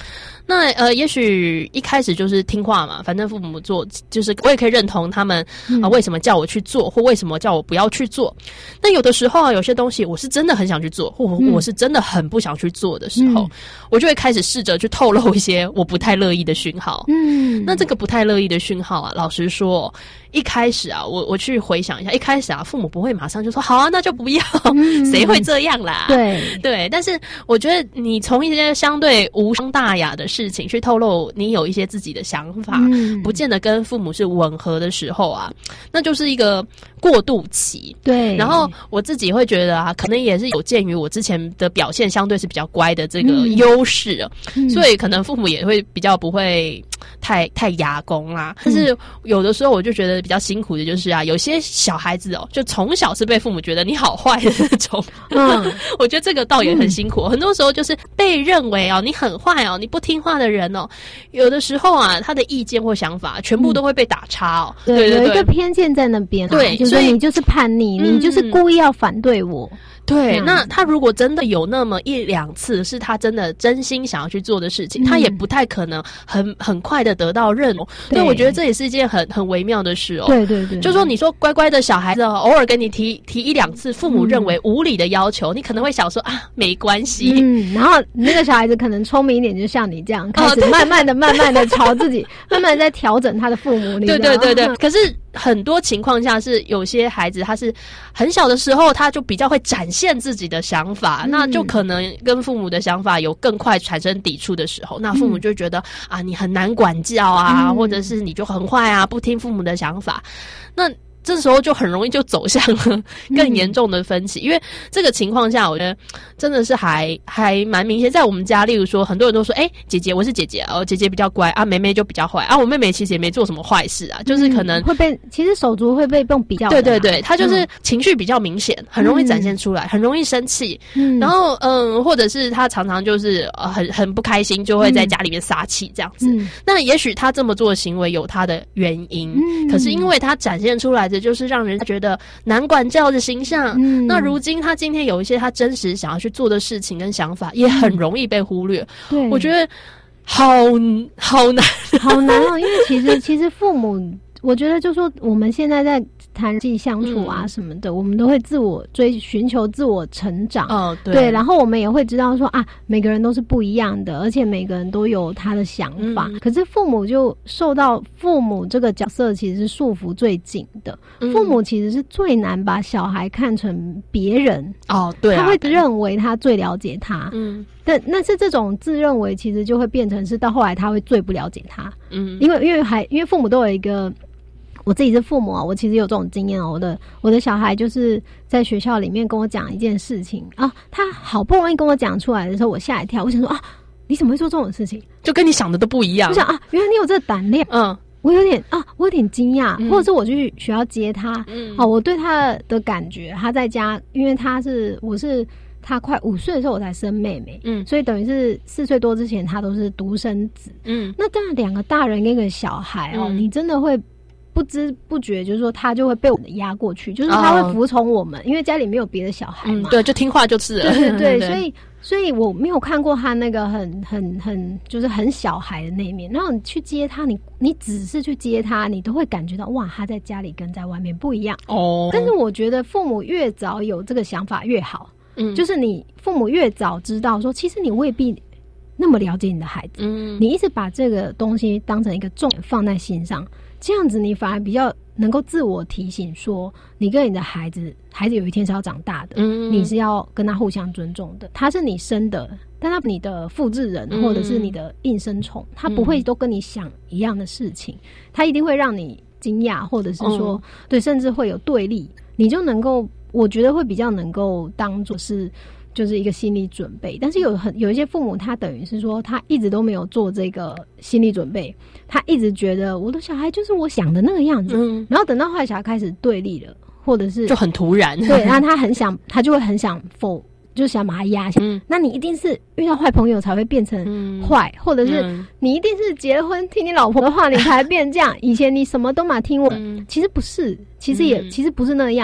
那也许一开始就是听话嘛，反正父母做，就是我也可以认同他们为什么叫我去做，或为什么叫我不要去做。那有的时候啊，有些东西我是真的很想去做，或我是真的很不想去做的时候，我就会开始试着去透露一些我不太乐意的讯号。那这个不太乐意的讯号啊，老实说，一开始啊，我去回想一下，一开始啊，父母不会马上就说好啊，那就不要，谁会这样啦？对，但是我觉得你从一些相对无伤大雅的事情去透露你有一些自己的想法，不见得跟父母是吻合的时候啊，那就是一个过渡期。 对， 然后我自己会觉得啊，可能也是有鉴于我之前的表现相对是比较乖的这个优势，所以可能父母也会比较不会太牙功啦。但是有的时候我就觉得比较辛苦的就是啊，有些小孩子哦，就从小是被父母觉得你好坏的那种。我觉得这个倒也很辛苦。很多时候就是被认为哦，你很坏哦，你不听话的人哦，有的时候啊，他的意见或想法全部都会被打叉哦。 对，有一个偏见在那边， 对， 就是你就是叛逆，你就是故意要反对我。 对，那他如果真的有那么一两次是他真的真心想要去做的事情，他也不太可能很快的得到认同。对，我觉得这也是一件很微妙的事哦。 对， 就说你说乖乖的小孩子偶尔跟你提一两次父母认为无理的要求，你可能会想说啊没关系。 然后那个小孩子可能聪明一点，就像你这样开始慢慢的朝自己慢慢的在调整他的父母。 对，可是很多情况下是有些孩子他是很小的时候他就比较会展现自己的想法，那就可能跟父母的想法有更快产生抵触的时候，那父母就觉得啊你很难管教啊，或者是你就很坏啊，不听父母的想法，那这时候就很容易就走向了更严重的分歧。因为这个情况下我觉得真的是还蛮明显。在我们家例如说很多人都说姐姐我是姐姐哦，姐姐比较乖啊，妹妹就比较坏啊，我妹妹其实也没做什么坏事啊，就是可能会被其实手足会被比较的。 对，她就是情绪比较明显，很容易展现出来，很容易生气，然后或者是她常常就是很不开心，就会在家里面撒气这样子。那也许她这么做的行为有她的原因，可是因为她展现出来的就是让人觉得难管教的形象，那如今他今天有一些他真实想要去做的事情跟想法，也很容易被忽略。我觉得好难哦，因为其实父母，我觉得就说我们现在在谈人际相处啊什么的，我们都会寻求自我成长。对，然后我们也会知道说啊，每个人都是不一样的，而且每个人都有他的想法。可是父母就受到父母这个角色其实是束缚最紧的。父母其实是最难把小孩看成别人。 对啊， 他会认为他最了解他。但是这种自认为其实就会变成是到后来他会最不了解他。因为父母都有一个。我自己是父母啊，我其实有这种经验哦。我的小孩就是在学校里面跟我讲一件事情啊，他好不容易跟我讲出来的时候，我吓一跳，我想说啊，你怎么会做这种事情？ 就跟你想的都不一样。 我想啊，原来你有这个胆量。我有点惊讶，或者是我去学校接他，我对他的感觉，他在家，因为我是他快5岁的时候我才生妹妹，所以等于是4岁多之前他都是独生子。那当然2个大人跟一个小孩你真的会。不知不觉就是说他就会被我们压过去，就是他会服从我们，因为家里没有别的小孩嘛。 对，就听话就是了。 对，所以我没有看过他那个很就是很小孩的那一面。然后你去接他，你只是去接他，你都会感觉到哇，他在家里跟在外面不一样。但是我觉得父母越早有这个想法越好。就是你父母越早知道说，其实你未必那么了解你的孩子。你一直把这个东西当成一个重点放在心上。这样子你反而比较能够自我提醒说，你跟你的孩子有一天是要长大的，你是要跟他互相尊重的。他是你生的，但他你的复制人或者是你的应声虫，他不会都跟你想一样的事情，他一定会让你惊讶，或者是说对，甚至会有对立，你就能够，我觉得会比较能够当作是就是一个心理准备。但是有一些父母，他等于是说他一直都没有做这个心理准备，他一直觉得我的小孩就是我想的那个样子，然后等到后来小孩开始对立了，或者是就很突然， 对，然后他就会很想就是想把他压下。那你一定是遇到坏朋友才会变成坏，或者是你一定是结了婚听你老婆的话你才变这样，以前你什么都嘛听我，其实不是，其实不是那样。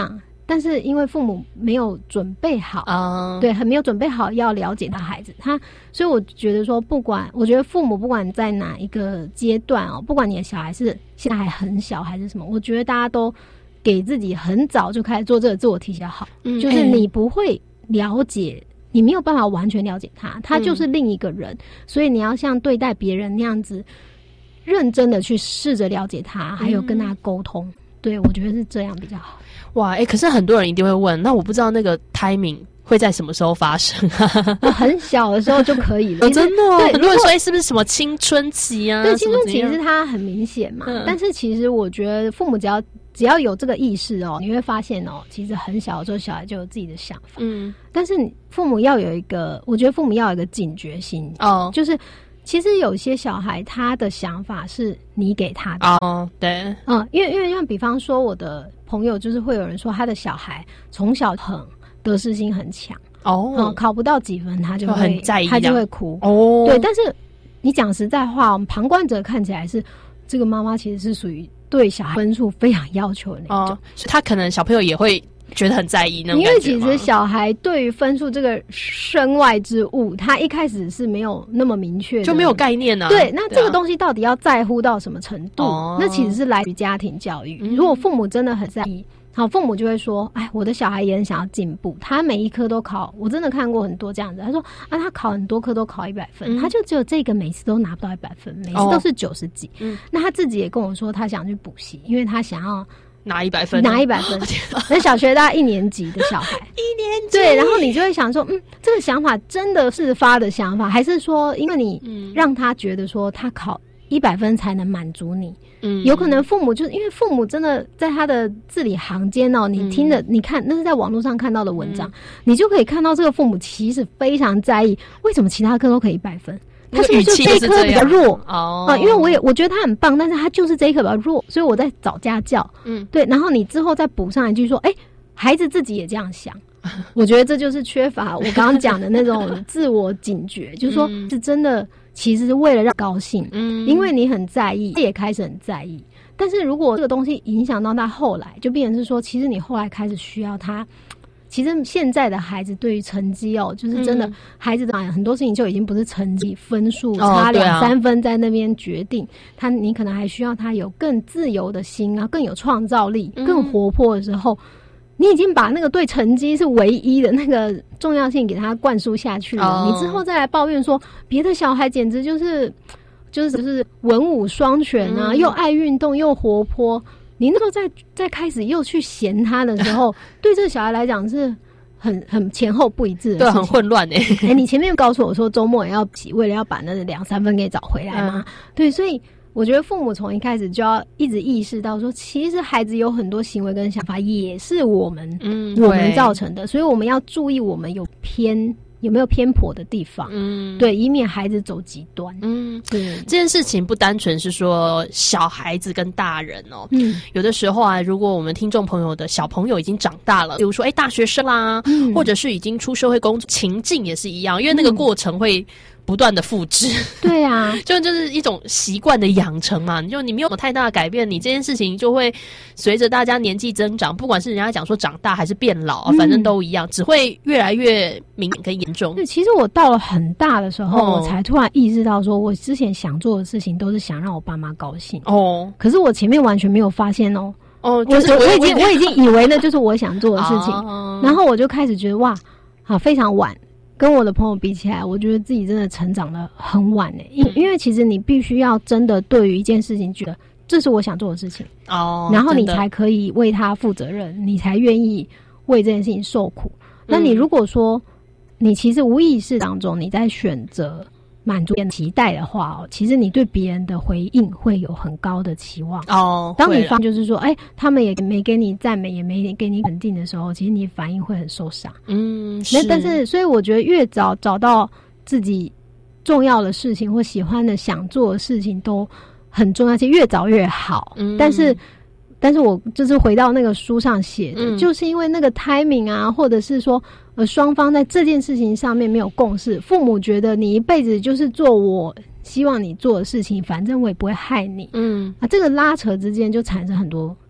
但是因为父母没有准备好对，很没有准备好要了解他孩子，所以我觉得说我觉得父母不管在哪一个阶段不管你的小孩是现在还很小还是什么，我觉得大家都给自己很早就开始做这个自我提醒好，就是你不会了解，你没有办法完全了解他就是另一个人，所以你要像对待别人那样子认真的去试着了解他，还有跟他沟通。对，我觉得是这样比较好。 哇，可是很多人一定会问，那我不知道那个 timing 会在什么时候发生啊？ 很小的时候就可以了。 真的对， 很多人说是不是什么青春期啊？ 对，青春期是它很明显嘛。但是其实我觉得父母只要有这个意识你会发现其实很小的时候小孩就有自己的想法。但是父母要有一个，我觉得父母要有一个警觉心就是其实有些小孩他的想法是你给他的对， 因为像比方说我的朋友就是会有人说他的小孩从小很得失心很强考不到几分他就会很在意， 他就会哭对，但是你讲实在话，我们旁观者看起来是这个妈妈其实是属于对小孩分数非常要求的那种他可能小朋友也会觉得很在意那种感觉吗？ 因为其实小孩对于分数这个身外之物，他一开始是没有那么明确的， 就没有概念啊。 对，那这个东西到底要在乎到什么程度？那其实是来自于家庭教育。如果父母真的很在意，好，父母就会说：“哎，我的小孩也很想要进步，他每一科都考。”我真的看过很多这样子，他说：“啊，他考很多科都考100分，他就只有这个每次都拿不到100分，每次都是90几。那他自己也跟我说，他想去补习，因为他想要。 拿100分， 那小学大概1年级的小孩 ，1年级， 对，然后你就会想说，这个想法真的是发的想法，还是说，因为你让他觉得说他考100分才能满足你，有可能父母就是因为父母真的在他的字里行间你听的，你看那是在网络上看到的文章，你就可以看到这个父母其实非常在意为什么其他科都可以100分。他是不是就这一科比较弱因为我觉得他很棒，但是他就是这一科比较弱，所以我在找家教。对，然后你之后再补上一句说，孩子自己也这样想，我觉得这就是缺乏我刚刚讲的那种自我警觉，就是说是真的，其实是为了让高兴，因为你很在意，他也开始很在意。但是如果这个东西影响到他后来，就变成是说，其实你后来开始需要他。其实现在的孩子对于成绩就是真的，孩子的很多事情就已经不是成绩分数差2-3分在那边决定，你可能还需要他有更自由的心更有创造力，更活泼的时候，你已经把那个对成绩是唯一的那个重要性给他灌输下去了。你之后再来抱怨说别的小孩简直就是文武双全又爱运动又活泼。你那时候再开始又去嫌他的时候，对这个小孩来讲是很前后不一致的事情， 对，很混乱你前面告诉我说周末也要为了要把那2-3分给找回来嘛，对，所以我觉得父母从一开始就要一直意识到说，其实孩子有很多行为跟想法也是我们造成的，所以我们要注意我们有没有偏颇的地方，对，以免孩子走极端。对， 这件事情不单纯是说小孩子跟大人有的时候啊，如果我们听众朋友的小朋友已经长大了，比如说大学生啦，或者是已经出社会工作，情境也是一样，因为那个过程会不断的复制。 对啊， 就是一种习惯的养成嘛，你没有太大的改变，你这件事情就会随着大家年纪增长，不管是人家讲说长大还是变老，反正都一样，只会越来越明显跟严重。 对，其实我到了很大的时候，我才突然意识到说，我之前想做的事情都是想让我爸妈高兴可是我前面完全没有发现就是我已经以为那就是我想做的事情然后我就开始觉得哇，好，非常晚。跟我的朋友比起来，我觉得自己真的成长得很晚因为其实你必须要真的对于一件事情觉得这是我想做的事情然后你才可以为他负责任，你才愿意为这件事情受苦。那你如果说你其实无意识当中你在选择满足别人期待的话其实你对别人的回应会有很高的期望当你发就是说他们也没给你赞美，也没给你肯定的时候，其实你反应会很受伤。但是所以我觉得越早找到自己重要的事情或喜欢的想做的事情都很重要，其实越早越好。但是我就是回到那个书上写的，就是因为那个 timing 或者是说双方在这件事情上面没有共识，父母觉得你一辈子就是做我希望你做的事情，反正我也不会害你这个拉扯之间就产生很多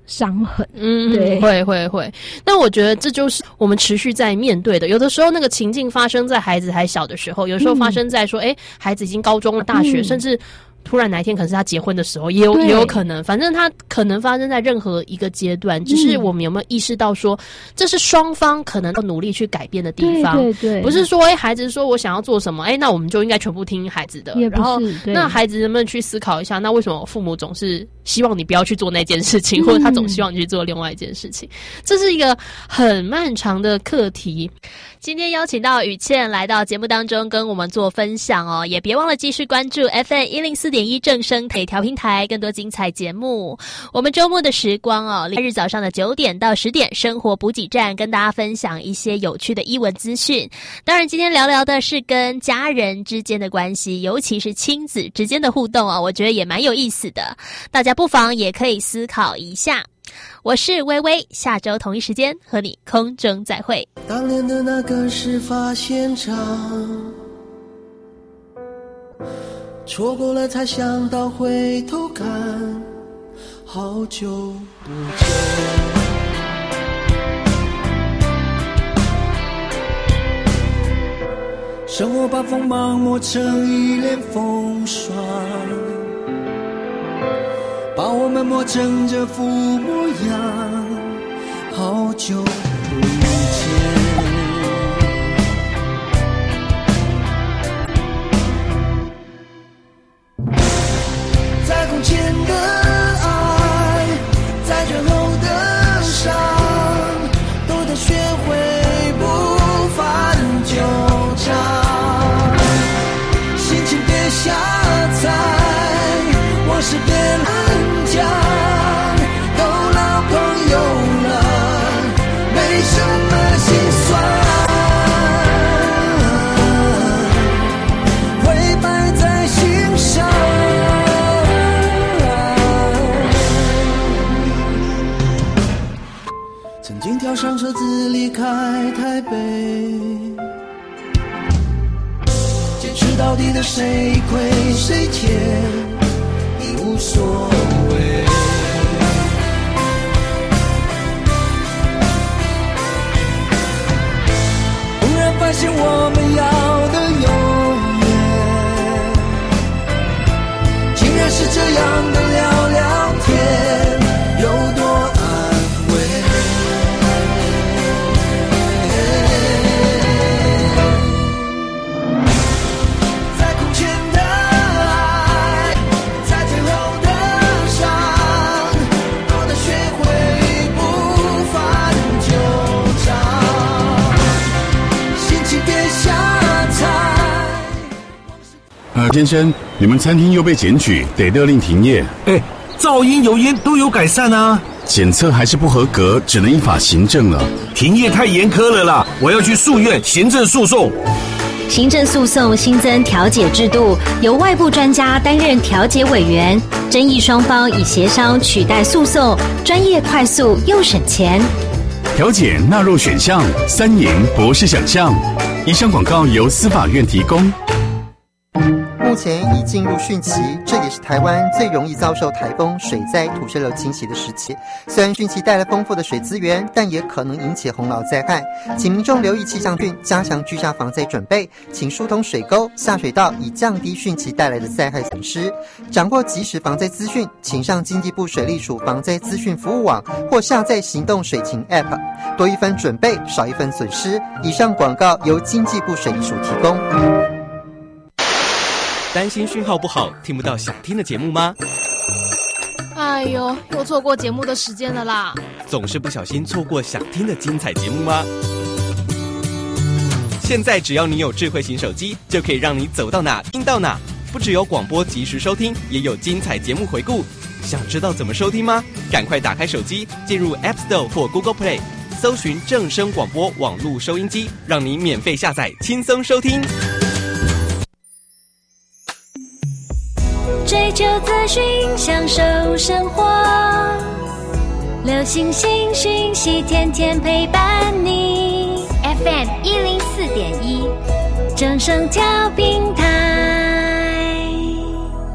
伤痕。 对，会。那我觉得这就是我们持续在面对的。有的时候那个情境发生在孩子还小的时候，有时候发生在说，孩子已经高中了、大学，甚至突然哪一天可能是他结婚的时候，也有可能，反正他可能发生在任何一个阶段，只是我们有没有意识到说，这是双方可能要努力去改变的地方。 对， 不是说孩子说我想要做什么，那我们就应该全部听孩子的。然后那孩子能不能去思考一下，那为什么父母总是希望你不要去做那件事情，或者他总希望你去做另外一件事情？这是一个很漫长的课题。今天邀请到雨倩来到节目当中跟我们做分享哦，也别忘了继续关注 FM104.1 正声调频台更多精彩节目。我们周末的时光哦，日早上的9点到10点生活补给站跟大家分享一些有趣的英文资讯。当然今天聊的是跟家人之间的关系，尤其是亲子之间的互动哦，我觉得也蛮有意思的，大家不妨也可以思考一下。我是微微，下周同一时间和你空中再会。 当年的那个事发现场，错过了才想到回头看，好久不见。生活把锋芒磨成一脸风霜，把我们磨成这副模样，好久不见。在空前的爱，在最后的伤，都得学会不翻旧账，心情别瞎猜，往事别乱讲，都老朋友了，没什么心酸，会摆在心上。曾经跳上车子离开台北，坚持到底的谁亏谁欠已无所谓，忽然发现我们要的永远，竟然是这样的聊聊天，有多安慰。在空前的爱，在最后的伤，都得学会不翻旧账，心情别瞎猜。 先生，你们餐厅又被检举，得勒令停业。 噪音、油烟都有改善啊。 检测还是不合格，只能依法行政了。 停业太严苛了啦，我要去诉愿行政诉讼。 行政诉讼新增调解制度，由外部专家担任调解委员，争议双方以协商取代诉讼，专业、快速又省钱。 调解纳入选项，3赢不是想象。以上广告由司法院提供。 目前已进入汛期，这也是台湾最容易遭受台风、水灾、土石流侵袭的时期。虽然汛期带来丰富的水资源，但也可能引起洪涝灾害，请民众留意气象讯，加强居家防灾准备，请疏通水沟、下水道，以降低汛期带来的灾害损失。掌握即时防灾资讯，请上经济部水利署防灾资讯服务网或下载行动水情 App， 多一分准备，少一分损失。以上广告由经济部水利署提供。 担心讯号不好，听不到想听的节目吗？ 哎呦，又错过节目的时间了啦！ 总是不小心错过想听的精彩节目吗？现在只要你有智慧型手机，就可以让你走到哪听到哪。不只有广播及时收听，也有精彩节目回顾。想知道怎么收听吗？赶快打开手机，进入 App Store 或 Google Play， 搜寻正声广播网络收音机，让你免费下载，轻松收听。 追求资讯，享受生活，流行新讯息，天天陪伴你。FM104.1，正声调频台。